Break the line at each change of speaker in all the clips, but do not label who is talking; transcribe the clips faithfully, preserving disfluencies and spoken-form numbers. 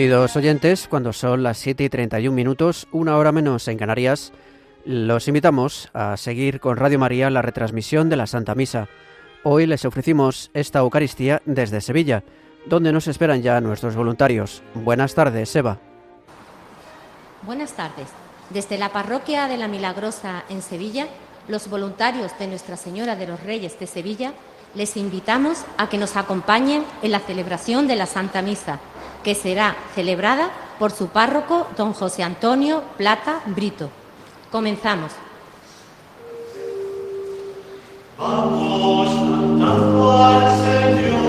Queridos oyentes, cuando son las siete y treinta y un minutos, una hora menos en Canarias, los invitamos a seguir con Radio María la retransmisión de la Santa Misa. Hoy les ofrecimos esta Eucaristía desde Sevilla, donde nos esperan ya nuestros voluntarios. Buenas tardes, Seba.
Buenas tardes. Desde la Parroquia de la Milagrosa en Sevilla, los voluntarios de Nuestra Señora de los Reyes de Sevilla, les invitamos a que nos acompañen en la celebración de la Santa Misa, que será celebrada por su párroco, don José Antonio Plata Brito. Comenzamos.
Vamos cantando al Señor.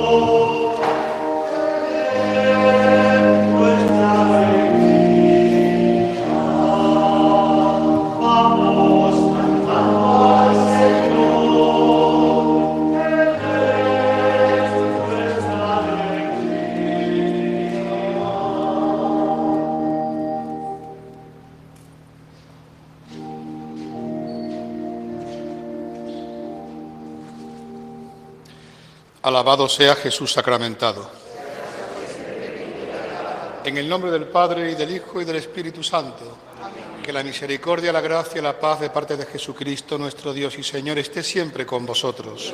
Alabado sea Jesús sacramentado. En el nombre del Padre, y del Hijo, y del Espíritu Santo, que la misericordia, la gracia y la paz de parte de Jesucristo, nuestro Dios y Señor, esté siempre con vosotros.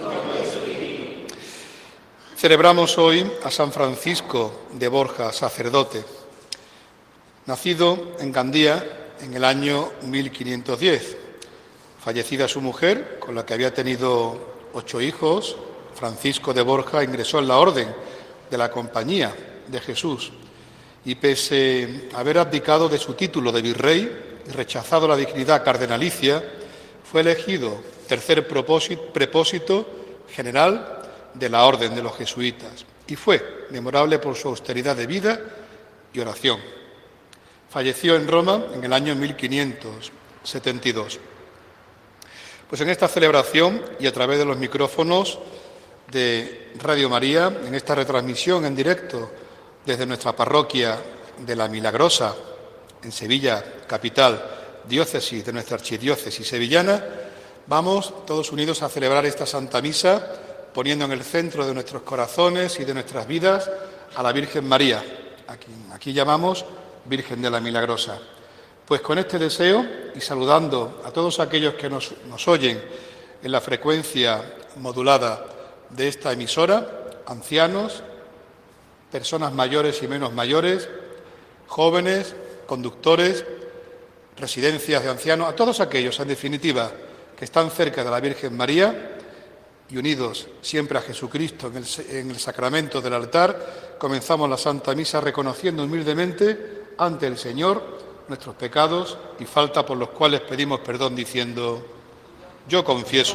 Celebramos hoy a San Francisco de Borja, sacerdote, nacido en Gandía en el año mil quinientos diez. Fallecida su mujer, con la que había tenido ocho hijos, Francisco de Borja ingresó en la orden de la Compañía de Jesús y, pese a haber abdicado de su título de virrey y rechazado la dignidad cardenalicia, fue elegido tercer prepósito general de la orden de los jesuitas y fue memorable por su austeridad de vida y oración. Falleció en Roma en el año mil quinientos setenta y dos. Pues en esta celebración y a través de los micrófonos de Radio María, en esta retransmisión en directo desde nuestra parroquia de la Milagrosa, en Sevilla, capital, diócesis de nuestra archidiócesis sevillana, vamos todos unidos a celebrar esta Santa Misa, poniendo en el centro de nuestros corazones y de nuestras vidas a la Virgen María, a quien aquí llamamos Virgen de la Milagrosa. Pues con este deseo y saludando a todos aquellos que nos, nos oyen en la frecuencia modulada de esta emisora, ancianos, personas mayores y menos mayores, jóvenes, conductores, residencias de ancianos, a todos aquellos, en definitiva, que están cerca de la Virgen María y unidos siempre a Jesucristo en el, en el sacramento del altar, comenzamos la Santa Misa reconociendo humildemente ante el Señor nuestros pecados y faltas por los cuales pedimos perdón diciendo: yo confieso.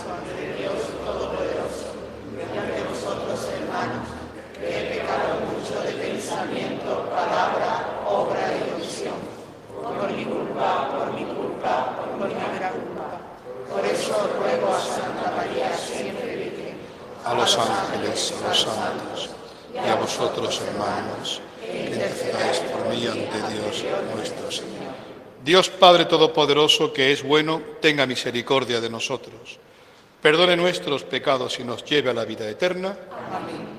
A los ángeles, a los santos, y a vosotros, hermanos, que intercedáis por mí ante Dios nuestro Señor. Dios Padre Todopoderoso, que es bueno, tenga misericordia de nosotros, perdone nuestros pecados y nos lleve a la vida eterna. Amén.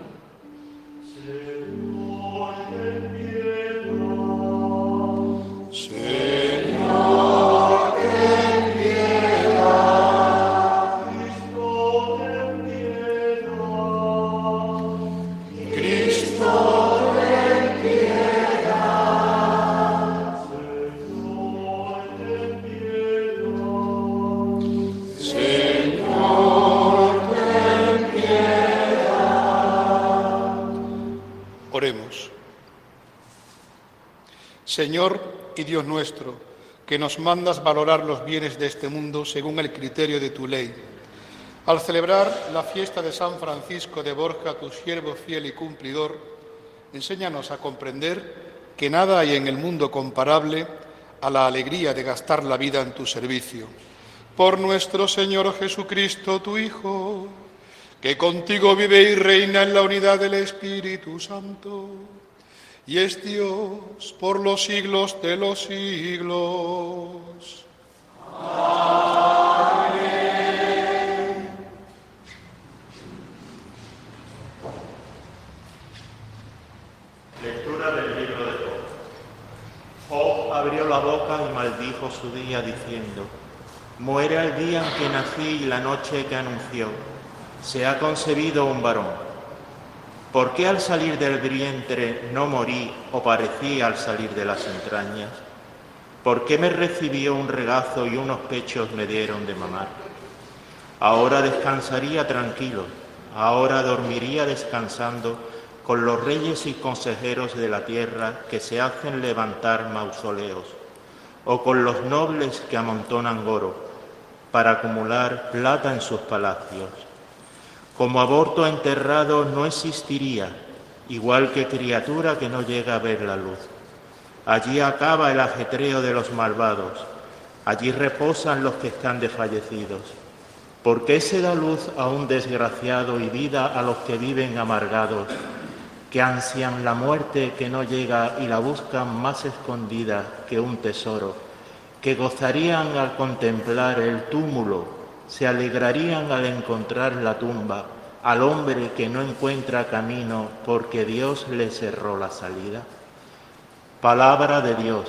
Señor y Dios nuestro, que nos mandas valorar los bienes de este mundo según el criterio de tu ley. Al celebrar la fiesta de San Francisco de Borja, tu siervo fiel y cumplidor, enséñanos a comprender que nada hay en el mundo comparable a la alegría de gastar la vida en tu servicio. Por nuestro Señor Jesucristo, tu Hijo, que contigo vive y reina en la unidad del Espíritu Santo, y es Dios por los siglos de los siglos. Amén.
Lectura del
Luego abrió la boca y maldijo su día diciendo: muere el día en que nací y la noche que anunció, se ha concebido un varón. ¿Por qué al salir del vientre no morí o parecí al salir de las entrañas? ¿Por qué me recibió un regazo y unos pechos me dieron de mamar? Ahora descansaría tranquilo, ahora dormiría descansando con los reyes y consejeros de la tierra que se hacen levantar mausoleos, o con los nobles que amontonan oro para acumular plata en sus palacios. Como aborto enterrado no existiría, igual que criatura que no llega a ver la luz. Allí acaba el ajetreo de los malvados, allí reposan los que están desfallecidos. ¿Por qué se da luz a un desgraciado y vida a los que viven amargados, que ansian la muerte que no llega y la buscan más escondida que un tesoro, que gozarían al contemplar el túmulo, se alegrarían al encontrar la tumba, al hombre que no encuentra camino porque Dios le cerró la salida? Palabra de Dios.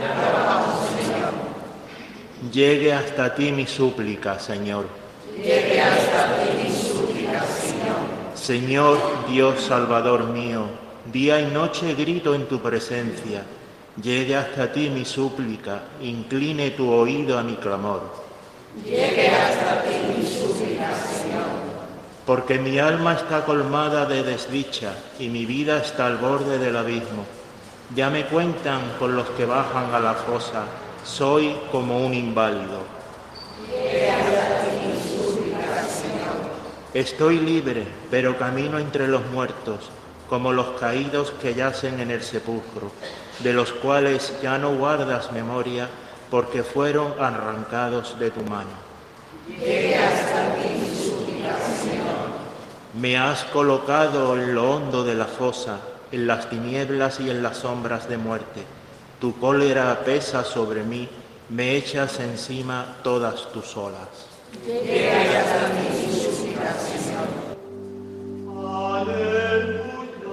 Llegue hasta ti mi súplica, Señor.
Llegue hasta ti mi súplica, Señor.
Señor, Dios Salvador mío, día y noche grito en tu presencia. Llegue hasta ti mi súplica, incline tu oído a mi clamor.
Llegue hasta ti mi súplica, Señor.
Porque mi alma está colmada de desdicha y mi vida está al borde del abismo. Ya me cuentan con los que bajan a la fosa, soy como un inválido.
Llegue hasta ti mi súplica, Señor.
Estoy libre, pero camino entre los muertos, como los caídos que yacen en el sepulcro, de los cuales ya no guardas memoria, porque fueron arrancados de tu mano.
Llegue hasta ti mi súplica, Señor.
Me has colocado en lo hondo de la fosa, en las tinieblas y en las sombras de muerte. Tu cólera pesa sobre mí, me echas encima todas tus olas.
Llegue hasta ti mi súplica, Señor.
Aleluya.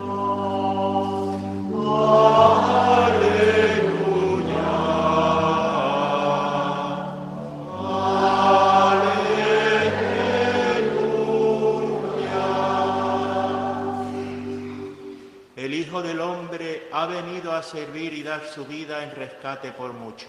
El Hijo del Hombre ha venido a servir y dar su vida en rescate por muchos.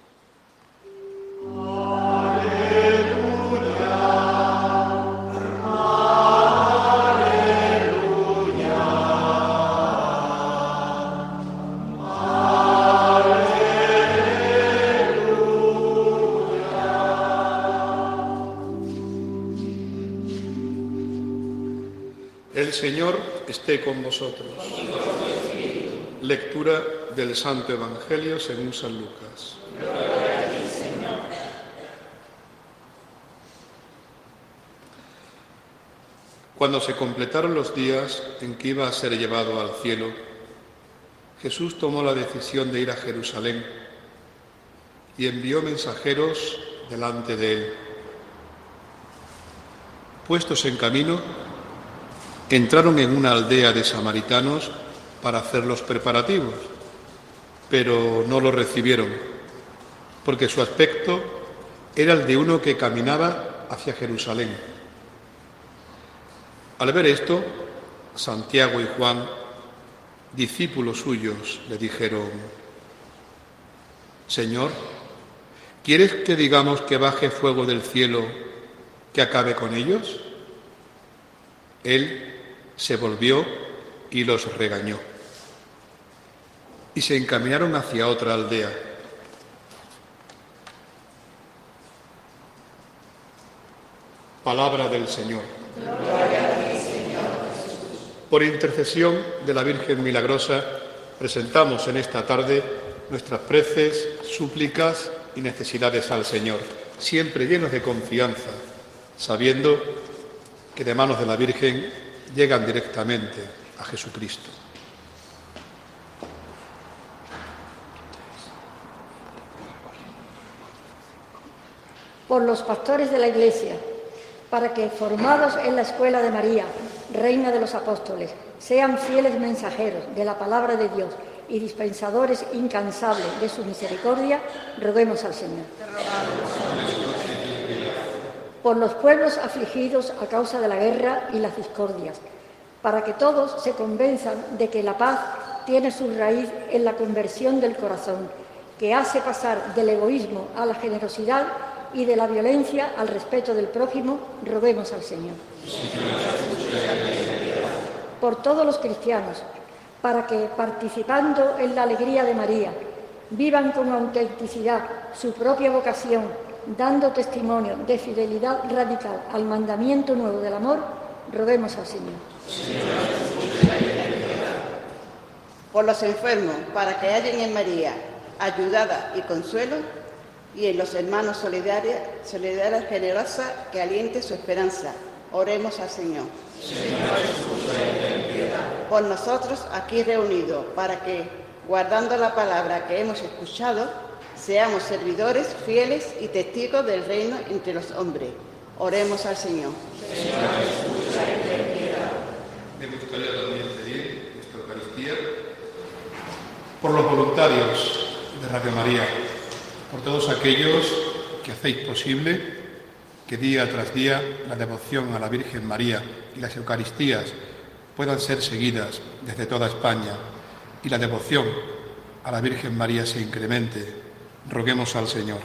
El Señor esté con vosotros. Lectura del Santo Evangelio según San Lucas. Cuando se completaron los días en que iba a ser llevado al cielo, Jesús tomó la decisión de ir a Jerusalén y envió mensajeros delante de él. Puestos en camino, entraron en una aldea de samaritanos para hacer los preparativos, pero no lo recibieron, porque su aspecto era el de uno que caminaba hacia Jerusalén. Al ver esto, Santiago y Juan, discípulos suyos, le dijeron: Señor, ¿quieres que digamos que baje fuego del cielo que acabe con ellos? Él se volvió y los regañó. Y se encaminaron hacia otra aldea. Palabra del Señor.
Gloria a ti, Señor.
Por intercesión de la Virgen Milagrosa, presentamos en esta tarde nuestras preces, súplicas y necesidades al Señor, siempre llenos de confianza, sabiendo que de manos de la Virgen llegan directamente a Jesucristo.
Por los pastores de la Iglesia, para que, formados en la escuela de María, Reina de los Apóstoles, sean fieles mensajeros de la palabra de Dios y dispensadores incansables de su misericordia, roguemos al Señor. Por los pueblos afligidos a causa de la guerra y las discordias, para que todos se convenzan de que la paz tiene su raíz en la conversión del corazón, que hace pasar del egoísmo a la generosidad y de la violencia al respeto del prójimo, roguemos al Señor. Por todos los cristianos, para que, participando en la alegría de María, vivan con autenticidad su propia vocación, dando testimonio de fidelidad radical al mandamiento nuevo del amor, roguemos al Señor.
Por los enfermos, para que hallen en María ayudada y consuelo, y en los hermanos solidarios, solidaria generosa, que aliente su esperanza. Oremos al Señor. Por nosotros aquí reunidos, para que, guardando la palabra que hemos escuchado, seamos servidores fieles y testigos del reino entre los hombres. Oremos al Señor.
Me gustaría también pedir nuestra Eucaristía por los voluntarios de Radio María, por todos aquellos que hacéis posible que día tras día la devoción a la Virgen María y las Eucaristías puedan ser seguidas desde toda España y la devoción a la Virgen María se incremente. Roguemos al Señor.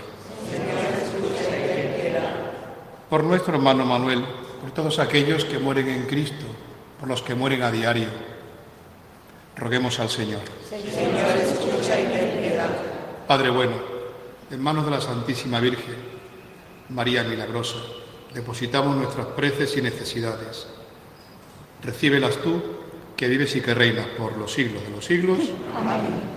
Por nuestro hermano Manuel, por todos aquellos que mueren en Cristo, por los que mueren a diario, roguemos al Señor.
Señor, escucha y ten piedad.
Padre bueno, en manos de la Santísima Virgen, María Milagrosa, depositamos nuestras preces y necesidades. Recíbelas tú, que vives y que reinas por los siglos de los siglos.
Amén.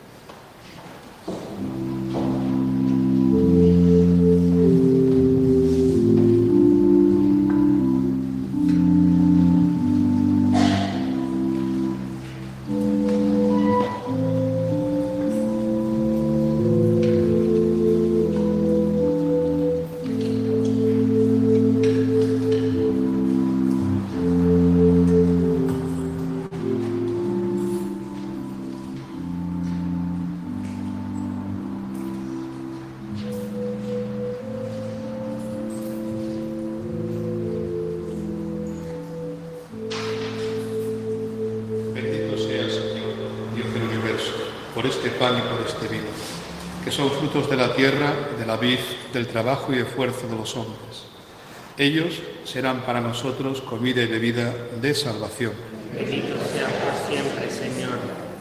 De la tierra, de la vid, del trabajo y esfuerzo de los hombres. Ellos serán para nosotros comida y bebida de salvación.
Bendito sea por siempre, Señor.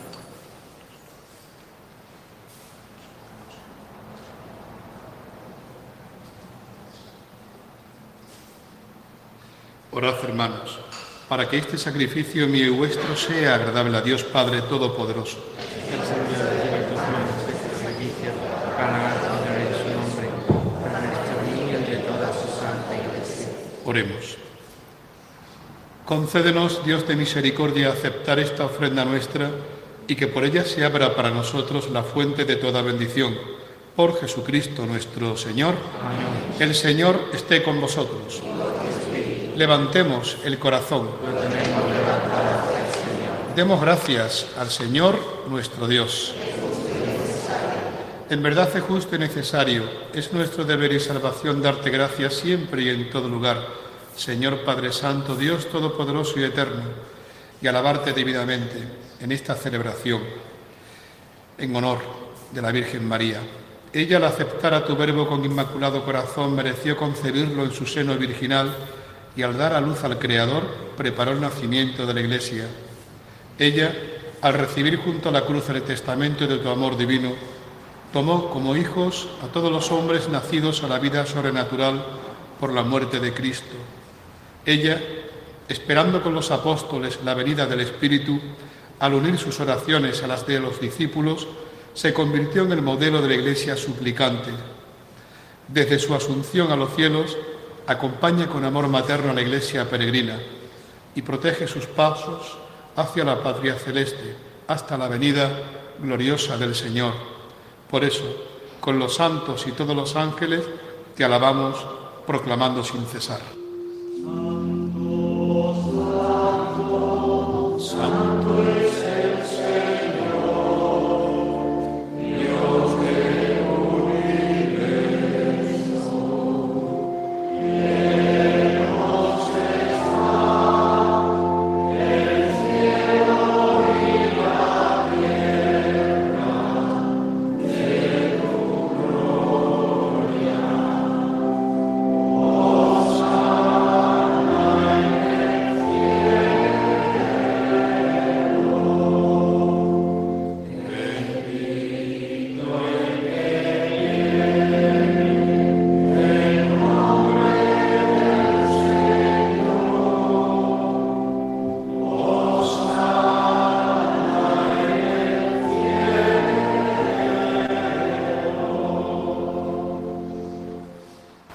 Orad, hermanos, para que este sacrificio mío y vuestro sea agradable a Dios Padre Todopoderoso.
El Señor reciba tus manos este sacrificio para la gloria de su nombre, para nuestro bien y de toda su santa Iglesia.
Oremos. Concédenos, Dios de misericordia, aceptar esta ofrenda nuestra y que por ella se abra para nosotros la fuente de toda bendición. Por Jesucristo nuestro Señor. Amén. El Señor esté con vosotros. Levantemos el corazón. Demos gracias al Señor nuestro Dios. En verdad es justo y necesario, es nuestro deber y salvación darte gracias siempre y en todo lugar, Señor Padre Santo, Dios Todopoderoso y Eterno, y alabarte debidamente en esta celebración, en honor de la Virgen María. Ella, al aceptar a tu Verbo con inmaculado corazón, mereció concebirlo en su seno virginal y al dar a luz al Creador, preparó el nacimiento de la Iglesia. Ella, al recibir junto a la cruz el testamento de tu amor divino, tomó como hijos a todos los hombres nacidos a la vida sobrenatural por la muerte de Cristo. Ella, esperando con los apóstoles la venida del Espíritu, al unir sus oraciones a las de los discípulos, se convirtió en el modelo de la Iglesia suplicante. Desde su asunción a los cielos, acompaña con amor materno a la Iglesia peregrina y protege sus pasos hacia la patria celeste, hasta la venida gloriosa del Señor. Por eso, con los santos y todos los ángeles, te alabamos, proclamando sin cesar.
Santo, santo, santo es el Señor.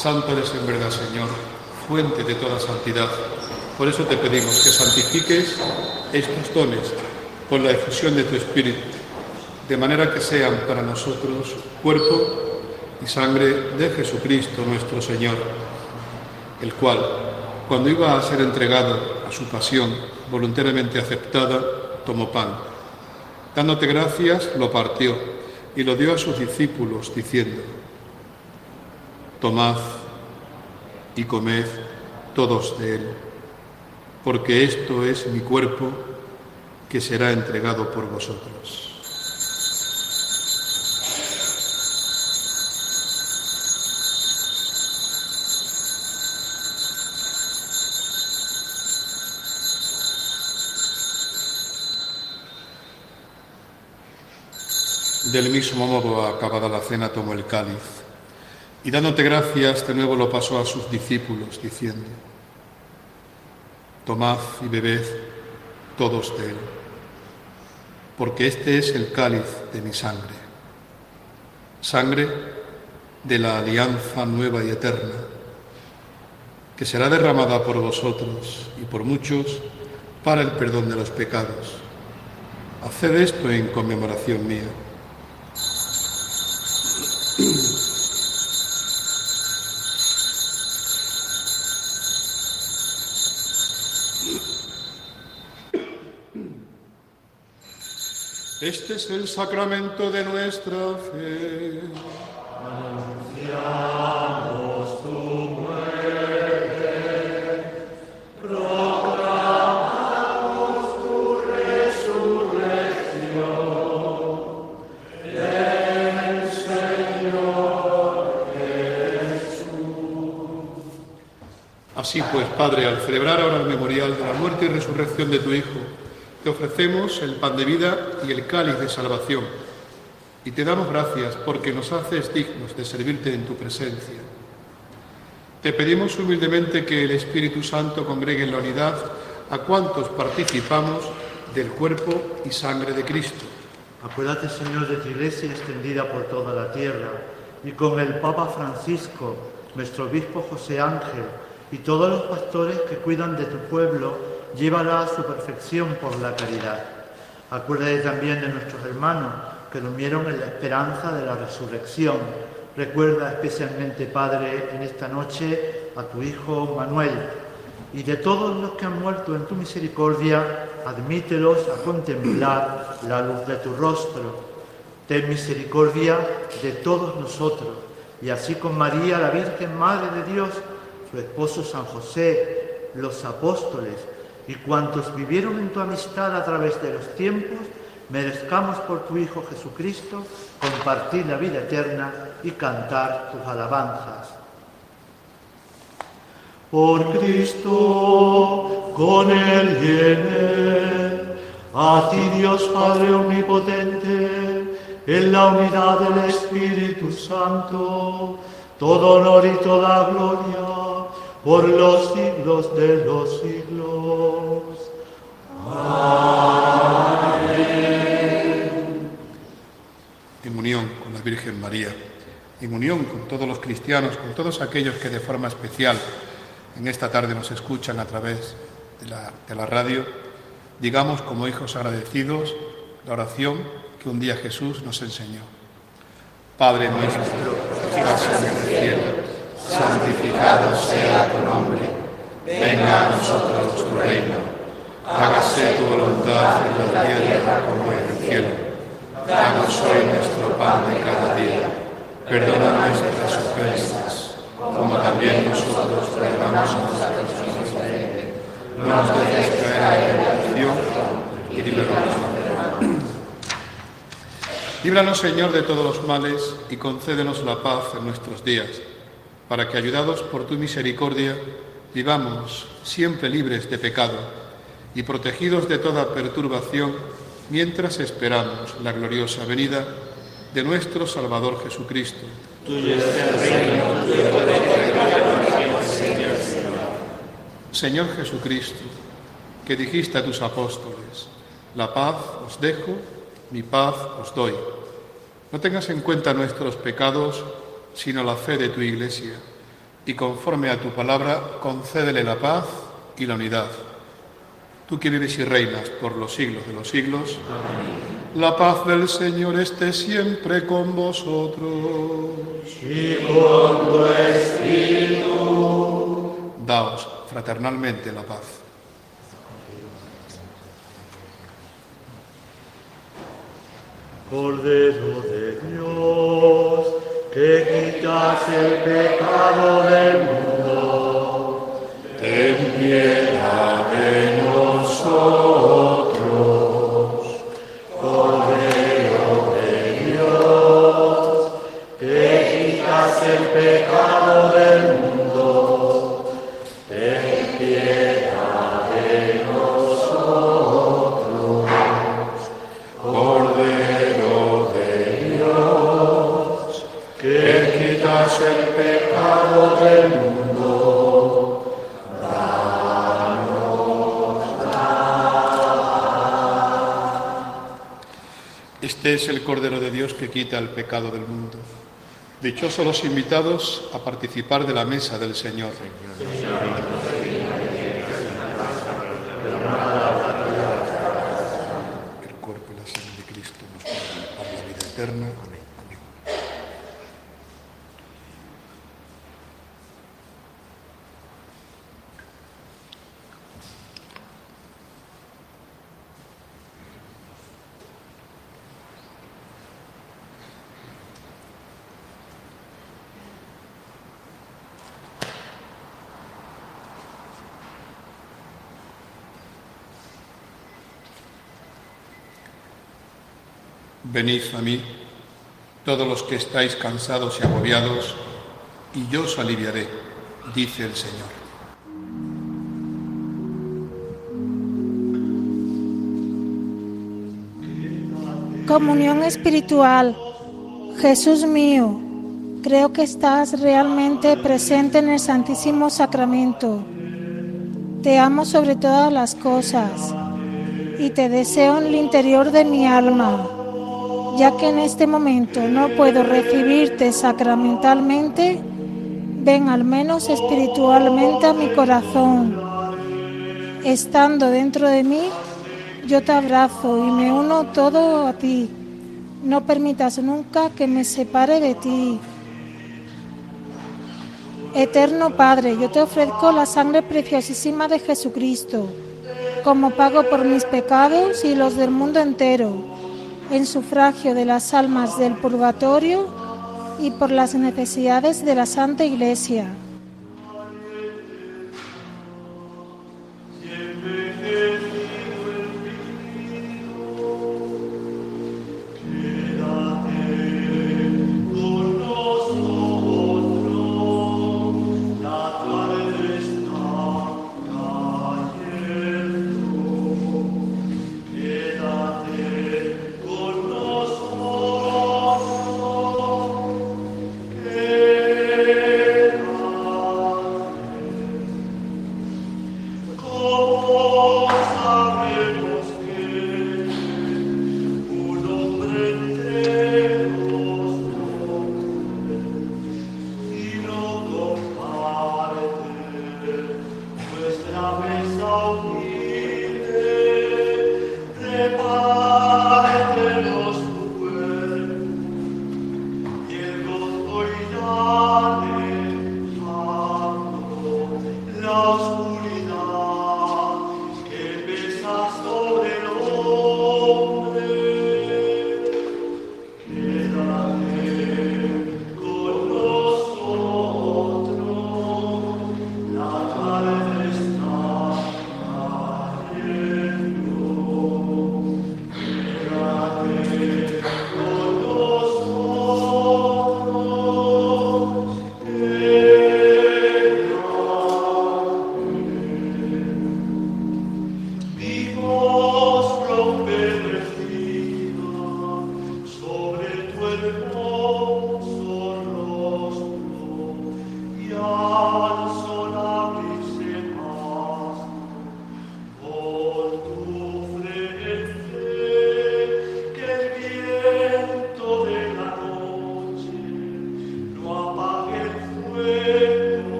Santo eres en verdad, Señor, fuente de toda santidad. Por eso te pedimos que santifiques estos dones por la efusión de tu Espíritu, de manera que sean para nosotros cuerpo y sangre de Jesucristo nuestro Señor, el cual, cuando iba a ser entregado a su pasión voluntariamente aceptada, tomó pan. Dándote gracias, lo partió y lo dio a sus discípulos, diciendo: tomad y comed todos de él, porque esto es mi cuerpo que será entregado por vosotros. Del mismo modo, acabada la cena, tomó el cáliz y, dándote gracias, de nuevo lo pasó a sus discípulos, diciendo: tomad y bebed todos de él, porque este es el cáliz de mi sangre, sangre de la alianza nueva y eterna, que será derramada por vosotros y por muchos para el perdón de los pecados. Haced esto en conmemoración mía. Este es el sacramento de nuestra fe.
Anunciamos tu muerte, proclamamos tu resurrección. Ven, Señor Jesús.
Así pues, Padre, al celebrar ahora el memorial de la muerte y resurrección de tu Hijo, te ofrecemos el pan de vida y el cáliz de salvación, y te damos gracias porque nos haces dignos de servirte en tu presencia. Te pedimos humildemente que el Espíritu Santo congregue en la unidad a cuantos participamos del cuerpo y sangre de Cristo.
Acuérdate, Señor, de tu Iglesia extendida por toda la tierra, y con el Papa Francisco, nuestro obispo José Ángel, y todos los pastores que cuidan de tu pueblo, llévala a su perfección por la caridad. Acuérdate también de nuestros hermanos que durmieron en la esperanza de la resurrección. Recuerda especialmente, Padre, en esta noche a tu Hijo Manuel, y de todos los que han muerto en tu misericordia, admítelos a contemplar la luz de tu rostro. Ten misericordia de todos nosotros, y así con María, la Virgen Madre de Dios, su esposo San José, los apóstoles, y cuantos vivieron en tu amistad a través de los tiempos, merezcamos por tu Hijo Jesucristo compartir la vida eterna y cantar tus alabanzas.
Por Cristo, con Él y en Él, a ti Dios Padre Omnipotente, en la unidad del Espíritu Santo, todo honor y toda gloria, por los siglos de los siglos. Amén.
En unión con la Virgen María, en unión con todos los cristianos, con todos aquellos que de forma especial en esta tarde nos escuchan a través de la, de la radio, digamos como hijos agradecidos la oración que un día Jesús nos enseñó. Padre nuestro, que estás en el cielo, santificado sea tu nombre, venga a nosotros tu reino, hágase tu voluntad en la tierra como en el cielo. Danos hoy nuestro pan de cada día, perdona nuestras ofensas, como también nosotros perdonamos a nuestros ofensores. No nos dejes caer en tentación y líbranos del mal. Líbranos, Señor, de todos los males y concédenos la paz en nuestros días, para que, ayudados por tu misericordia, vivamos siempre libres de pecado y protegidos de toda perturbación, mientras esperamos la gloriosa venida de nuestro Salvador Jesucristo.
Tuyo es el reino, tuyo el poder, Señor.
Señor Jesucristo, que dijiste a tus apóstoles: la paz os dejo, mi paz os doy. No tengas en cuenta nuestros pecados, sino la fe de tu Iglesia. y conforme a tu palabra, concédele la paz y la unidad. Tú que vives y reinas por los siglos de los siglos. Amén. La paz del Señor esté siempre con vosotros.
Y con tu espíritu.
Daos fraternalmente la paz.
Cordero de Dios, que quitas el pecado del mundo, ten piedad de nosotros. Cordero de Dios, que quitas el pecado del mundo, ten piedad de nosotros. Cordero de Dios, que quitas el pecado del mundo, danos paz.
Este es el Cordero de Dios que quita el pecado del mundo. Dichosos los invitados a participar de la mesa del Señor. El cuerpo y la sangre de Cristo nos dan para la vida eterna. Amén. Venid a mí, todos los que estáis cansados y agobiados, y yo os aliviaré, dice el Señor.
Comunión espiritual. Jesús mío, creo que estás realmente presente en el Santísimo Sacramento. Te amo sobre todas las cosas y te deseo en el interior de mi alma. Ya que en este momento no puedo recibirte sacramentalmente, ven al menos espiritualmente a mi corazón. Estando dentro de mí, yo te abrazo y me uno todo a ti. No permitas nunca que me separe de ti. Eterno Padre, yo te ofrezco la sangre preciosísima de Jesucristo, como pago por mis pecados y los del mundo entero, en sufragio de las almas del purgatorio y por las necesidades de la Santa Iglesia.
Quédate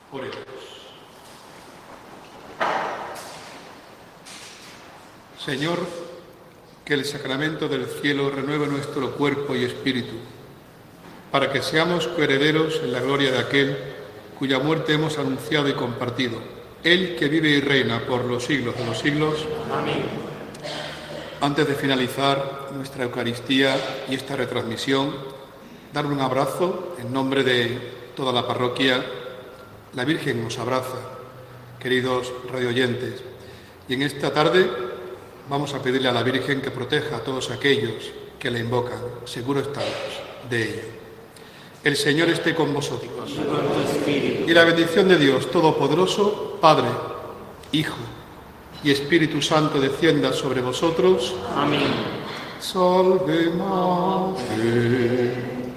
Oremos. Señor, que el sacramento del cielo renueve nuestro cuerpo y espíritu, para que seamos coherederos en la gloria de aquel cuya muerte hemos anunciado y compartido, Él que vive y reina por los siglos de los siglos. Amén. Antes de finalizar nuestra Eucaristía y esta retransmisión, dar un abrazo en nombre de toda la parroquia. La Virgen nos abraza, queridos radioyentes, y en esta tarde vamos a pedirle a la Virgen que proteja a todos aquellos que la invocan. Seguro estamos de ello. El Señor esté con vosotros. Y la bendición de Dios Todopoderoso, Padre, Hijo y Espíritu Santo descienda sobre vosotros. Amén. Salve María.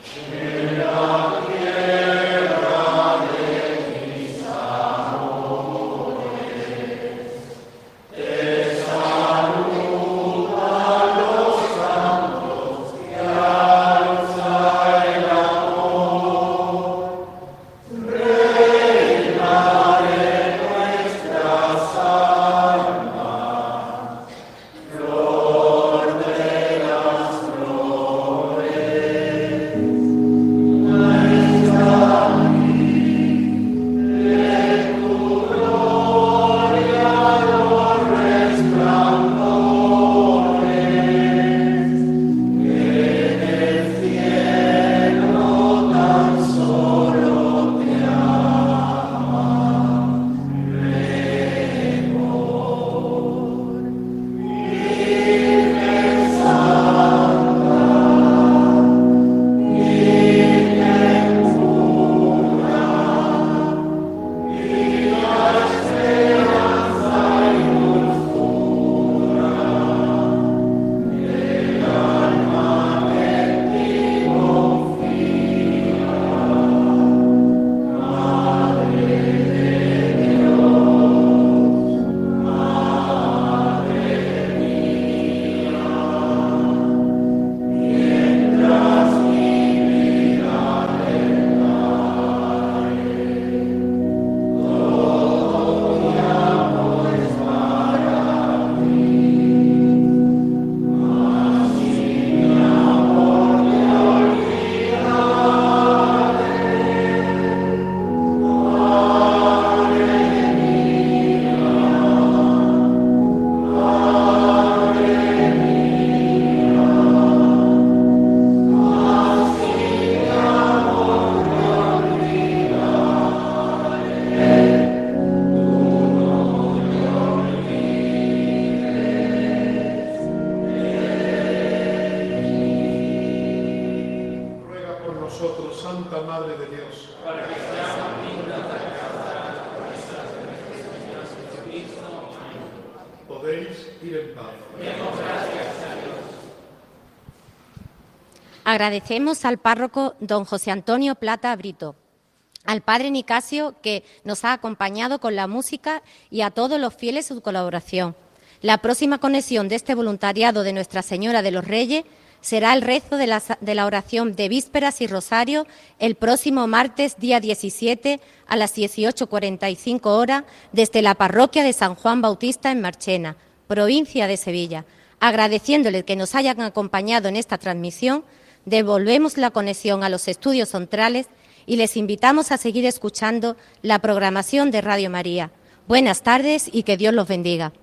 Agradecemos al párroco don José Antonio Plata Brito, al padre Nicasio, que nos ha acompañado con la música, y a todos los fieles su colaboración. La próxima conexión de este voluntariado de Nuestra Señora de los Reyes será el rezo de la, de la oración de vísperas y rosario el próximo martes, día diecisiete, a las dieciocho cuarenta y cinco horas, desde la parroquia de San Juan Bautista en Marchena, provincia de Sevilla. Agradeciéndoles que nos hayan acompañado en esta transmisión, devolvemos la conexión a los estudios centrales y les invitamos a seguir escuchando la programación de Radio María. Buenas tardes y que Dios los bendiga.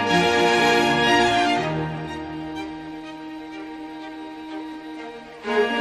Thank you.